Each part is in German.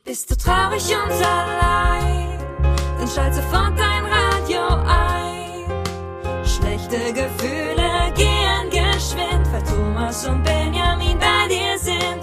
Bist du traurig und allein, dann schalt sofort dein Radio ein. Schlechte Gefühle gehen geschwind, weil Thomas und Benjamin bei dir sind.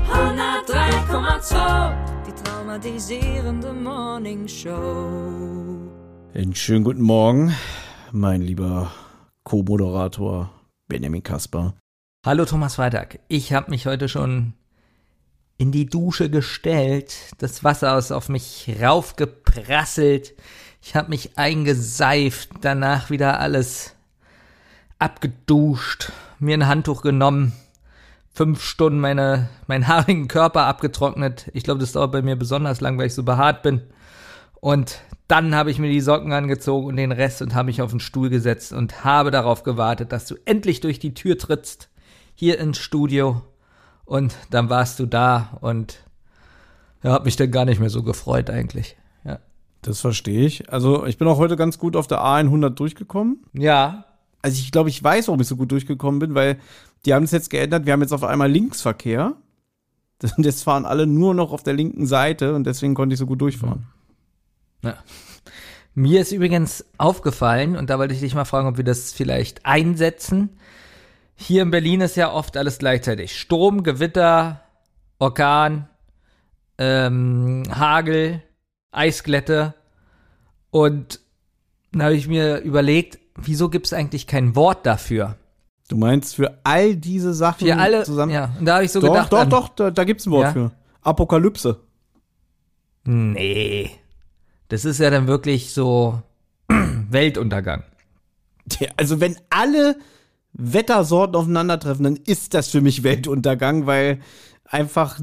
103,2, die traumatisierende Morningshow. Einen schönen guten Morgen, mein lieber Co-Moderator Benjamin Kasper. Hallo Thomas Freitag, ich habe mich heute schon in die Dusche gestellt, das Wasser ist auf mich raufgeprasselt, ich habe mich eingeseift, danach wieder alles abgeduscht, mir ein Handtuch genommen, 5 Stunden meinen haarigen Körper abgetrocknet. Ich glaube, das dauert bei mir besonders lang, weil ich so behaart bin. Und dann habe ich mir die Socken angezogen und den Rest und habe mich auf den Stuhl gesetzt und habe darauf gewartet, dass du endlich durch die Tür trittst, hier ins Studio. Und dann warst du da und ja, habe mich dann gar nicht mehr so gefreut eigentlich. Ja. Das verstehe ich. Also ich bin auch heute ganz gut auf der A100 durchgekommen. Ja. Also ich glaube, ich weiß, warum ich so gut durchgekommen bin, weil die haben es jetzt geändert. Wir haben jetzt auf einmal Linksverkehr. Das fahren alle nur noch auf der linken Seite und deswegen konnte ich so gut durchfahren. Ja. Mir ist übrigens aufgefallen, und da wollte ich dich mal fragen, ob wir das vielleicht einsetzen. Hier in Berlin ist ja oft alles gleichzeitig. Sturm, Gewitter, Orkan, Hagel, Eisglätte. Und dann habe ich mir überlegt, wieso gibt es eigentlich kein Wort dafür? Du meinst für all diese Sachen für alle, zusammen? Ja, und da habe ich so doch, gedacht. Da gibt's ein Wort für. Apokalypse. Nee. Das ist ja dann wirklich so Weltuntergang. Ja, also wenn alle Wettersorten aufeinandertreffen, dann ist das für mich Weltuntergang, weil einfach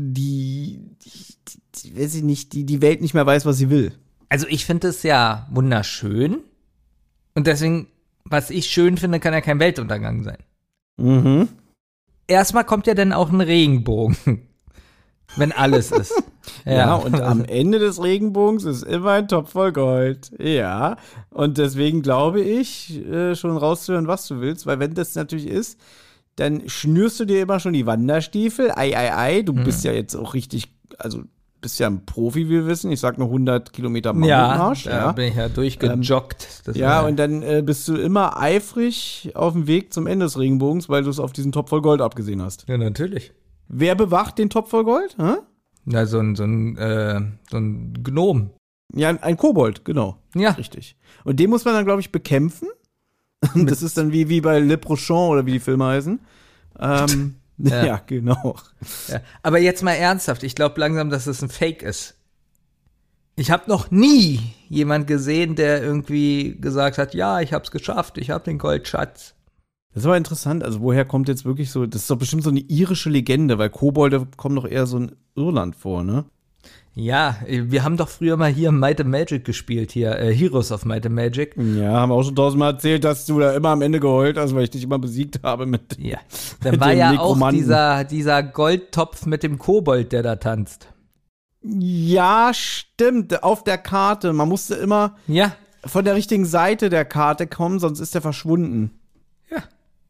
weiß ich nicht, die Welt nicht mehr weiß, was sie will. Also ich finde es ja wunderschön und deswegen, was ich schön finde, kann ja kein Weltuntergang sein. Mhm. Erstmal kommt ja dann auch ein Regenbogen, wenn alles ist. Ja, und am Ende des Regenbogens ist immer ein Topf voll Gold. Ja, und deswegen glaube ich, schon rauszuhören, was du willst, weil wenn das natürlich ist, dann schnürst du dir immer schon die Wanderstiefel. Du bist ja jetzt auch richtig, also bist ja ein Profi, wie wir wissen. Ich sag nur 100 Kilometer Mountainmarsch. Ja, da bin ich ja durchgejoggt. Und dann bist du immer eifrig auf dem Weg zum Ende des Regenbogens, weil du es auf diesen Topf voll Gold abgesehen hast. Ja, natürlich. Wer bewacht den Topf voll Gold? Hä? Ja, so ein Gnom. Ja, ein Kobold, genau. Ja. Richtig. Und den muss man dann, glaube ich, bekämpfen. Das ist dann wie bei Le Prochain oder wie die Filme heißen. Ja, genau. Ja. Aber jetzt mal ernsthaft, ich glaube langsam, dass es ein Fake ist. Ich habe noch nie jemand gesehen, der irgendwie gesagt hat, ja, ich hab's geschafft, ich hab den Goldschatz. Das ist aber interessant, also woher kommt jetzt wirklich so, das ist doch bestimmt so eine irische Legende, weil Kobolde kommen doch eher so in Irland vor, ne? Ja, wir haben doch früher mal hier Might and Magic gespielt, hier Heroes of Might and Magic. Ja, haben wir auch schon 1000-mal erzählt, dass du da immer am Ende geheult hast, weil ich dich immer besiegt habe mit. Ja, dann war ja auch dieser Goldtopf mit dem Kobold, der da tanzt. Ja, stimmt, auf der Karte, man musste immer von der richtigen Seite der Karte kommen, sonst ist der verschwunden. Ja.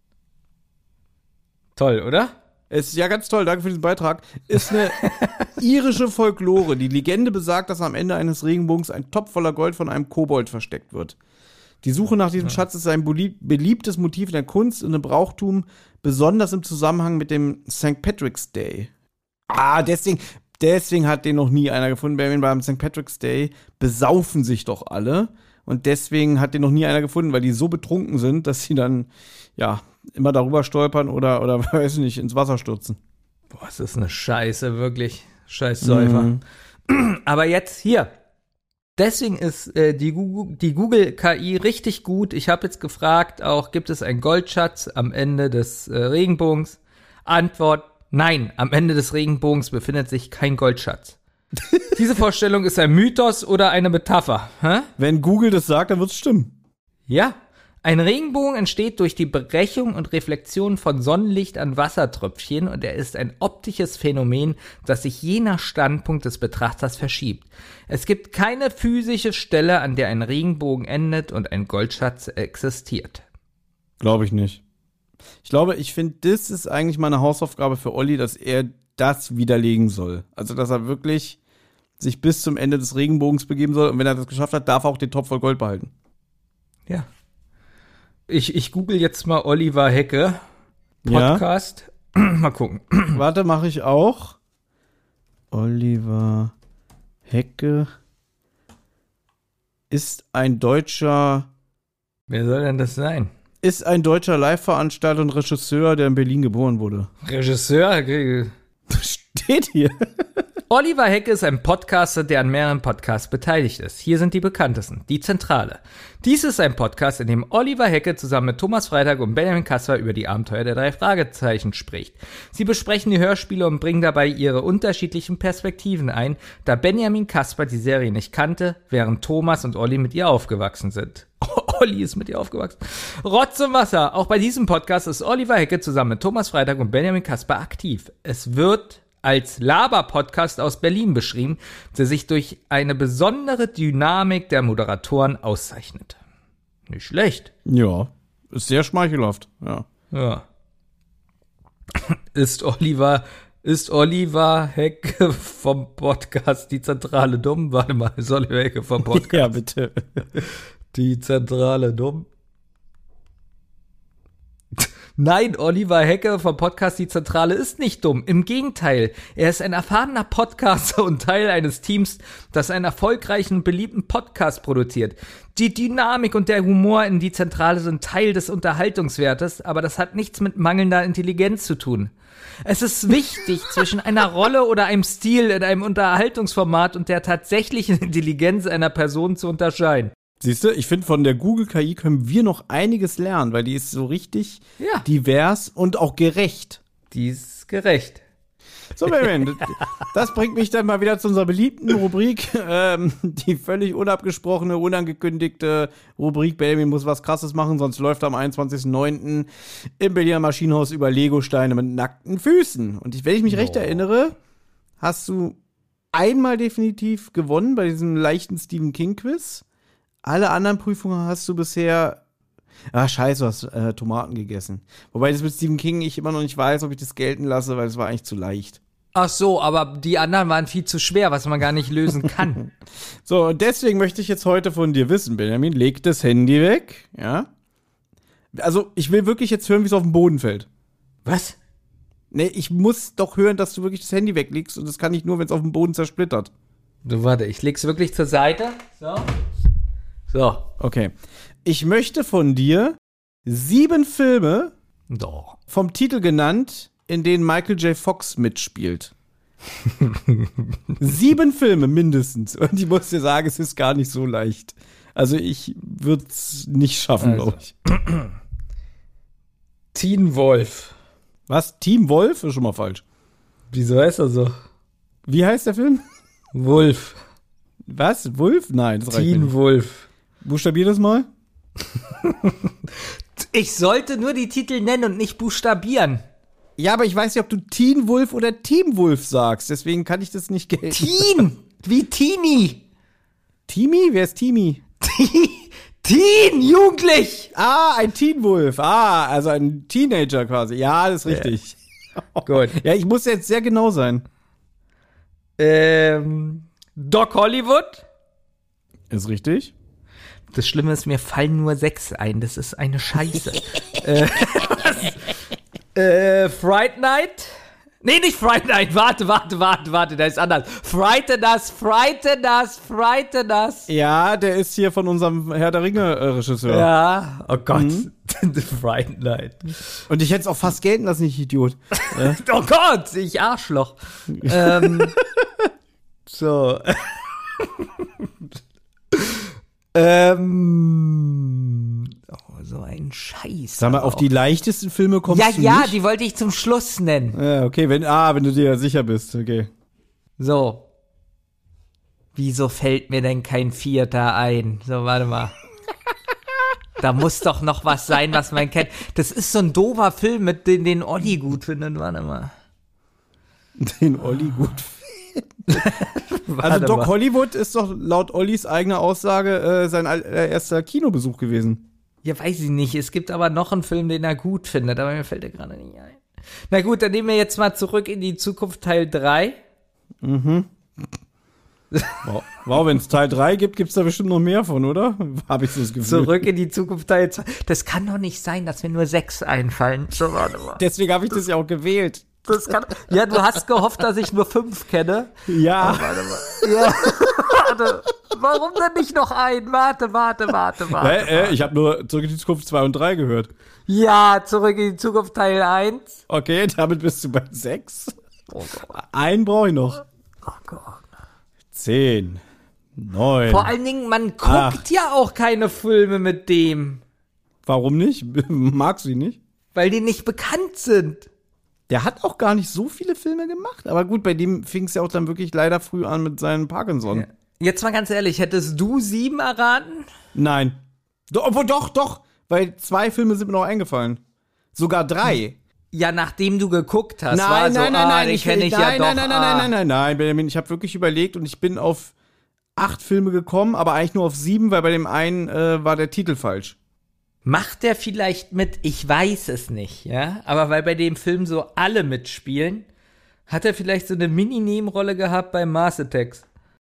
Toll, oder? Ist ja ganz toll, danke für diesen Beitrag. Ist eine irische Folklore. Die Legende besagt, dass am Ende eines Regenbogens ein Topf voller Gold von einem Kobold versteckt wird. Die Suche nach diesem Schatz ist ein beliebtes Motiv in der Kunst und im Brauchtum, besonders im Zusammenhang mit dem St. Patrick's Day. Deswegen hat den noch nie einer gefunden. Beim St. Patrick's Day besaufen sich doch alle. Und deswegen hat den noch nie einer gefunden, weil die so betrunken sind, dass sie dann, immer darüber stolpern oder weiß ich nicht, ins Wasser stürzen. Boah, das ist eine Scheiße, wirklich. Scheiß Säufer. Aber jetzt hier. Deswegen ist die Google-KI richtig gut. Ich habe jetzt gefragt, auch gibt es einen Goldschatz am Ende des Regenbogens? Antwort, nein, am Ende des Regenbogens befindet sich kein Goldschatz. Diese Vorstellung ist ein Mythos oder eine Metapher. Hä? Wenn Google das sagt, dann wird es stimmen. Ja. Ein Regenbogen entsteht durch die Brechung und Reflexion von Sonnenlicht an Wassertröpfchen und er ist ein optisches Phänomen, das sich je nach Standpunkt des Betrachters verschiebt. Es gibt keine physische Stelle, an der ein Regenbogen endet und ein Goldschatz existiert. Glaube ich nicht. Ich finde, das ist eigentlich mal eine Hausaufgabe für Olli, dass er das widerlegen soll. Also, dass er wirklich sich bis zum Ende des Regenbogens begeben soll. Und wenn er das geschafft hat, darf er auch den Topf voll Gold behalten. Ja. Ich google jetzt mal Oliver Hecke Podcast. Ja. Mal gucken. Warte, mache ich auch. Oliver Hecke ist ein deutscher... Wer soll denn das sein? Ist ein deutscher Live-Veranstalter und Regisseur, der in Berlin geboren wurde. Regisseur? Steht hier. Oliver Hecke ist ein Podcaster, der an mehreren Podcasts beteiligt ist. Hier sind die bekanntesten. Die Zentrale. Dies ist ein Podcast, in dem Oliver Hecke zusammen mit Thomas Freitag und Benjamin Kasper über die Abenteuer der 3 Fragezeichen spricht. Sie besprechen die Hörspiele und bringen dabei ihre unterschiedlichen Perspektiven ein, da Benjamin Kasper die Serie nicht kannte, während Thomas und Olli mit ihr aufgewachsen sind. Olli ist mit ihr aufgewachsen. Rotz und Wasser. Auch bei diesem Podcast ist Oliver Hecke zusammen mit Thomas Freitag und Benjamin Kasper aktiv. Es wird als Laber-Podcast aus Berlin beschrieben, der sich durch eine besondere Dynamik der Moderatoren auszeichnet. Nicht schlecht. Ja, ist sehr schmeichelhaft, ja. Ja. Ist Oliver Hecke vom Podcast Die Zentrale dumm? Warte mal, ist Oliver Hecke vom Podcast? Ja, bitte. Die Zentrale dumm? Nein, Oliver Hecke vom Podcast Die Zentrale ist nicht dumm. Im Gegenteil, er ist ein erfahrener Podcaster und Teil eines Teams, das einen erfolgreichen und beliebten Podcast produziert. Die Dynamik und der Humor in Die Zentrale sind Teil des Unterhaltungswertes, aber das hat nichts mit mangelnder Intelligenz zu tun. Es ist wichtig, zwischen einer Rolle oder einem Stil in einem Unterhaltungsformat und der tatsächlichen Intelligenz einer Person zu unterscheiden. Siehst du, ich finde, von der Google-KI können wir noch einiges lernen, weil die ist so richtig divers und auch gerecht. Die ist gerecht. So, Benjamin, das bringt mich dann mal wieder zu unserer beliebten Rubrik, die völlig unabgesprochene, unangekündigte Rubrik. Benjamin muss was Krasses machen, sonst läuft er am 21.09. im Berliner Maschinenhaus über Lego-Steine mit nackten Füßen. Und wenn ich mich recht erinnere, hast du einmal definitiv gewonnen bei diesem leichten Stephen King-Quiz. Alle anderen Prüfungen hast du bisher... scheiße, du hast Tomaten gegessen. Wobei das mit Stephen King ich immer noch nicht weiß, ob ich das gelten lasse, weil es war eigentlich zu leicht. Ach so, aber die anderen waren viel zu schwer, was man gar nicht lösen kann. So, und deswegen möchte ich jetzt heute von dir wissen, Benjamin, leg das Handy weg, ja? Also, ich will wirklich jetzt hören, wie es auf den Boden fällt. Was? Nee, ich muss doch hören, dass du wirklich das Handy weglegst und das kann ich nur, wenn es auf dem Boden zersplittert. So, warte, ich leg's wirklich zur Seite. So. Okay. Ich möchte von dir 7 Filme, vom Titel genannt, in denen Michael J. Fox mitspielt. 7 Filme mindestens. Und ich muss dir sagen, es ist gar nicht so leicht. Also ich würde es nicht schaffen, glaube ich. Teen Wolf. Was? Team Wolf? Ist schon mal falsch. Wieso heißt er so? Wie heißt der Film? Wolf. Was? Wolf? Nein, das reicht nicht. Teen Wolf. Buchstabier das mal. Ich sollte nur die Titel nennen und nicht buchstabieren. Ja, aber ich weiß nicht, ob du Teen Wolf oder Team Wolf sagst. Deswegen kann ich das nicht gelten. Teen! Wie Teenie! Teenie? Wer ist Teenie? Teen! Jugendlich! Ah, ein Teen Wolf. Ah, also ein Teenager quasi. Ja, das ist richtig. Gut. Ja, ich muss jetzt sehr genau sein. Doc Hollywood? Ist richtig. Das Schlimme ist, mir fallen nur 6 ein. Das ist eine Scheiße. Fright Night? Nee, nicht Fright Night. Warte, da ist anders. Frighten Us. Ja, der ist hier von unserem Herr der Ringe-Regisseur. Ja, oh Gott. Fright Night. Und ich hätte es auch fast gelten lassen, ich Idiot. Oh Gott, ich Arschloch. So. So ein Scheiß. Sag mal, auf die leichtesten Filme kommst du nicht? Ja, die wollte ich zum Schluss nennen. Ja, okay, wenn du dir sicher bist, okay. So. Wieso fällt mir denn kein 4. ein? So, warte mal. Da muss doch noch was sein, was man kennt. Das ist so ein doofer Film, mit den Olli gut findet. Warte mal. Den Olli gut findet? Also Doc Hollywood ist doch laut Ollis eigener Aussage sein erster Kinobesuch gewesen. Ja, weiß ich nicht. Es gibt aber noch einen Film, den er gut findet, aber mir fällt er gerade nicht ein. Na gut, dann nehmen wir jetzt mal zurück in die Zukunft Teil 3. Mhm. Wow, wenn es Teil 3 gibt, gibt's da bestimmt noch mehr von, oder? Habe ich so das Gefühl. Zurück in die Zukunft Teil 2. Das kann doch nicht sein, dass mir nur 6 einfallen. So, warte mal. Deswegen habe ich das ja auch gewählt. Ja, du hast gehofft, dass ich nur 5 kenne. Ja. Oh, warte mal. Ja. Warte. Warum denn nicht noch ein? Warte. Ich habe nur Zurück in die Zukunft 2 und 3 gehört. Ja, Zurück in die Zukunft Teil 1. Okay, damit bist du bei 6. Oh Gott. Einen brauche ich noch. Oh Gott. 10, 9. Vor allen Dingen, man guckt ja auch keine Filme mit dem. Warum nicht? Magst du ihn nicht? Weil die nicht bekannt sind. Der hat auch gar nicht so viele Filme gemacht. Aber gut, bei dem fing es ja auch dann wirklich leider früh an mit seinem Parkinson. Ja. Jetzt mal ganz ehrlich, hättest du 7 erraten? Nein. Obwohl, doch. Weil 2 Filme sind mir noch eingefallen. Sogar 3. Ja, nachdem du geguckt hast. Nein, Nein, Benjamin, ich habe wirklich überlegt und ich bin auf 8 Filme gekommen, aber eigentlich nur auf 7, weil bei dem einen war der Titel falsch. Macht der vielleicht mit? Ich weiß es nicht, ja? Aber weil bei dem Film so alle mitspielen, hat er vielleicht so eine Mini-Nebenrolle gehabt bei Mars Attacks.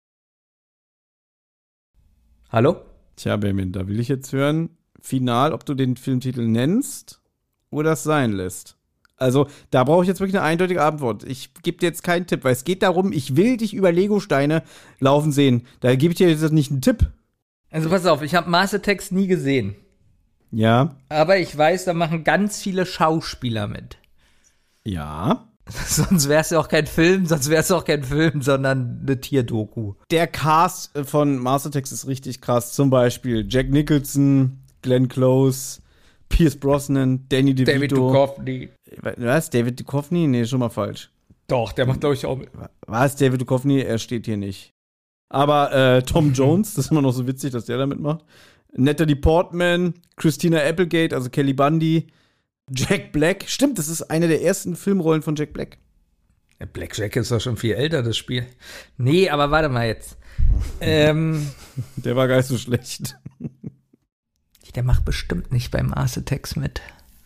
Hallo? Tja, Benjamin, da will ich jetzt hören, final, ob du den Filmtitel nennst oder es sein lässt. Also, da brauche ich jetzt wirklich eine eindeutige Antwort. Ich gebe dir jetzt keinen Tipp, weil es geht darum, ich will dich über Lego-Steine laufen sehen. Da gebe ich dir jetzt nicht einen Tipp. Also pass auf, ich habe Mars Attacks nie gesehen. Ja. Aber ich weiß, da machen ganz viele Schauspieler mit. Ja. Sonst wäre es ja auch kein Film, sondern eine Tierdoku. Der Cast von Mars Attacks ist richtig krass. Zum Beispiel Jack Nicholson, Glenn Close, Pierce Brosnan, Danny DeVito. David Duchovny. Was? David Duchovny? Nee, schon mal falsch. Doch, der macht, glaube ich, auch mit. Was? David Duchovny? Er steht hier nicht. Aber Tom Jones, das ist immer noch so witzig, dass der da mitmacht. Natalie Portman, Christina Applegate, also Kelly Bundy, Jack Black. Stimmt, das ist eine der ersten Filmrollen von Jack Black. Black Jack ist doch schon viel älter, das Spiel. Nee, aber warte mal jetzt. Der war gar nicht so schlecht. Der macht bestimmt nicht bei Mars Attacks mit.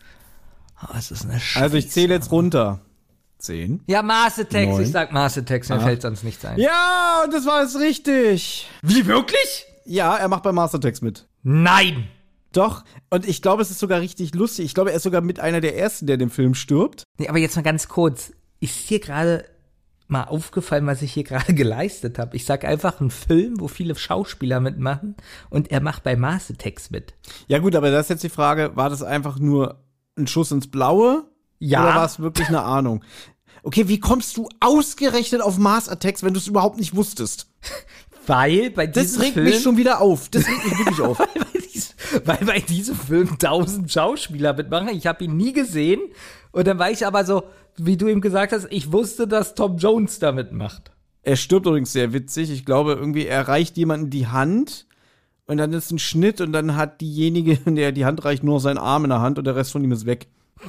Oh, es ist eine Scheiße. Also ich zähle jetzt runter. 10. Ja, Mars Attacks. 9. Ich sag Mars Attacks, mir fällt sonst nichts ein. Ja, und das war jetzt richtig. Wie, wirklich? Ja, er macht bei Mars Attacks mit. Nein! Doch, und ich glaube, es ist sogar richtig lustig. Ich glaube, er ist sogar mit einer der ersten, der in dem Film stirbt. Nee, aber jetzt mal ganz kurz. Ist hier gerade mal aufgefallen, was ich hier gerade geleistet habe? Ich sag einfach einen Film, wo viele Schauspieler mitmachen und er macht bei Mars Attacks mit. Ja gut, aber das ist jetzt die Frage, war das einfach nur ein Schuss ins Blaue? Ja. Oder war es wirklich eine Ahnung? Okay, wie kommst du ausgerechnet auf Mars Attacks, wenn du es überhaupt nicht wusstest? Weil bei diesem Das regt mich schon wieder auf. Das regt mich wirklich auf. Weil bei diesem Film 1000 Schauspieler mitmachen. Ich habe ihn nie gesehen. Und dann war ich aber so, wie du ihm gesagt hast, ich wusste, dass Tom Jones da mitmacht. Er stirbt übrigens sehr witzig. Ich glaube, irgendwie er reicht jemandem die Hand und dann ist ein Schnitt und dann hat diejenige, der die Hand reicht, nur noch seinen Arm in der Hand und der Rest von ihm ist weg.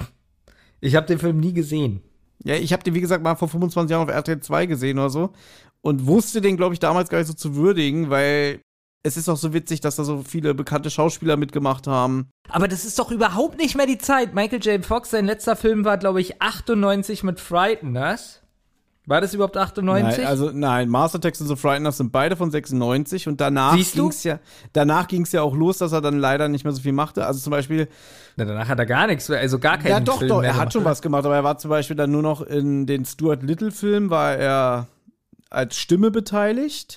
Ich habe den Film nie gesehen. Ja, ich habe den, wie gesagt, mal vor 25 Jahren auf RTL 2 gesehen oder so und wusste den, glaube ich, damals gar nicht so zu würdigen, weil es ist auch so witzig, dass da so viele bekannte Schauspieler mitgemacht haben. Aber das ist doch überhaupt nicht mehr die Zeit. Michael J. Fox, sein letzter Film war, glaube ich, 98 mit Frighteners. War das überhaupt 98? Nein, Mars Attacks und The Frighteners sind beide von 96 und danach ging's ja auch los, dass er dann leider nicht mehr so viel machte. Also zum Beispiel. Na, danach hat er gar nichts, also gar keinen Ja, Film doch, mehr er hat schon was gemacht, aber er war zum Beispiel dann nur noch in den Stuart Little-Film, war er als Stimme beteiligt.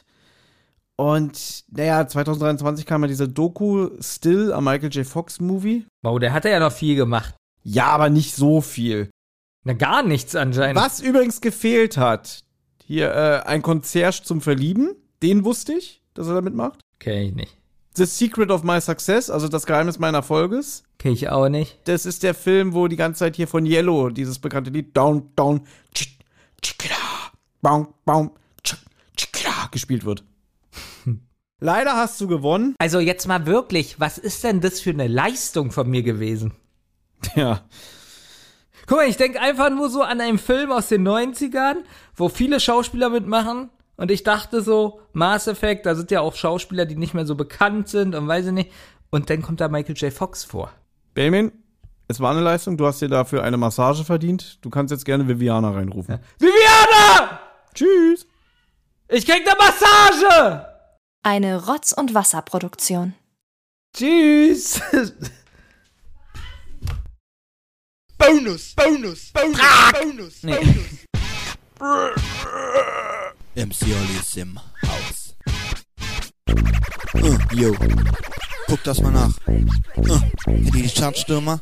Und, naja, 2023 kam ja diese Doku Still, a Michael J. Fox Movie. Wow, der hat ja noch viel gemacht. Ja, aber nicht so viel. Na, gar nichts anscheinend. Was übrigens gefehlt hat, hier ein Concierge zum Verlieben, den wusste ich, dass er da mitmacht. Kenn ich nicht. The Secret of My Success, also das Geheimnis meiner Erfolges. Kenn ich auch nicht. Das ist der Film, wo die ganze Zeit hier von Yellow, dieses bekannte Lied, Down, Down, Chickada, Baum, Baum, Chickada, gespielt wird. Leider hast du gewonnen. Also jetzt mal wirklich, was ist denn das für eine Leistung von mir gewesen? Ja. Guck mal, ich denke einfach nur so an einen Film aus den 90ern, wo viele Schauspieler mitmachen. Und ich dachte so, Mass Effect, da sind ja auch Schauspieler, die nicht mehr so bekannt sind und weiß ich nicht. Und dann kommt da Michael J. Fox vor. Benjamin, es war eine Leistung. Du hast dir dafür eine Massage verdient. Du kannst jetzt gerne Viviana reinrufen. Ja. Viviana! Tschüss! Ich krieg eine Massage! Eine Rotz- und Wasserproduktion. Tschüss! Bonus! Nee. MC Olli ist im Haus. Yo. Guck das mal nach. Kennt ihr die Chartstürmer?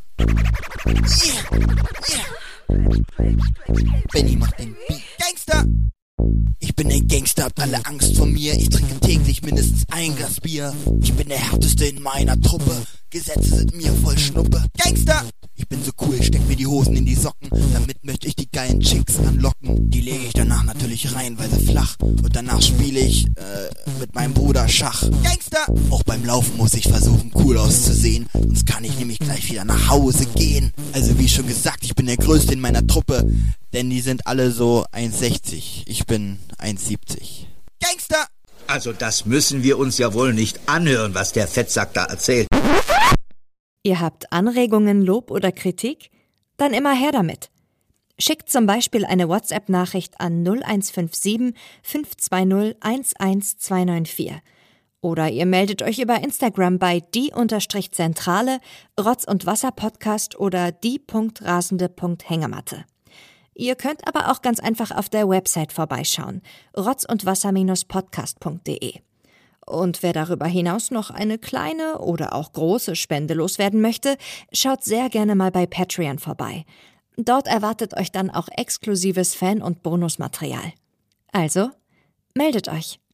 Benny macht den Beat. Gangster! Ich bin ein Gangster, habt alle Angst vor mir. Ich trinke täglich mindestens ein Glas Bier. Ich bin der Härteste in meiner Truppe. Gesetze sind mir voll Schnuppe. Gangster! Ich bin so cool, steck mir die Hosen in die Socken. Damit möchte ich die geilen Chicks anlocken. Die lege ich danach natürlich reihenweise flach. Und danach spiele ich mit meinem Bruder Schach. Gangster! Auch beim Laufen muss ich versuchen, cool auszusehen. Sonst kann ich nämlich gleich wieder nach Hause gehen. Also wie schon gesagt, ich bin der Größte in meiner Truppe. Denn die sind alle so 1,60. Ich bin 1,70. Gangster! Also das müssen wir uns ja wohl nicht anhören, was der Fettsack da erzählt. Ihr habt Anregungen, Lob oder Kritik? Dann immer her damit. Schickt zum Beispiel eine WhatsApp-Nachricht an 0157 520 11294. Oder ihr meldet euch über Instagram bei die_Zentrale, Rotz- und Wasser-Podcast oder die.rasende.hängematte. Ihr könnt aber auch ganz einfach auf der Website vorbeischauen, rotzundwasser-podcast.de. Und wer darüber hinaus noch eine kleine oder auch große Spende loswerden möchte, schaut sehr gerne mal bei Patreon vorbei. Dort erwartet euch dann auch exklusives Fan- und Bonusmaterial. Also, meldet euch.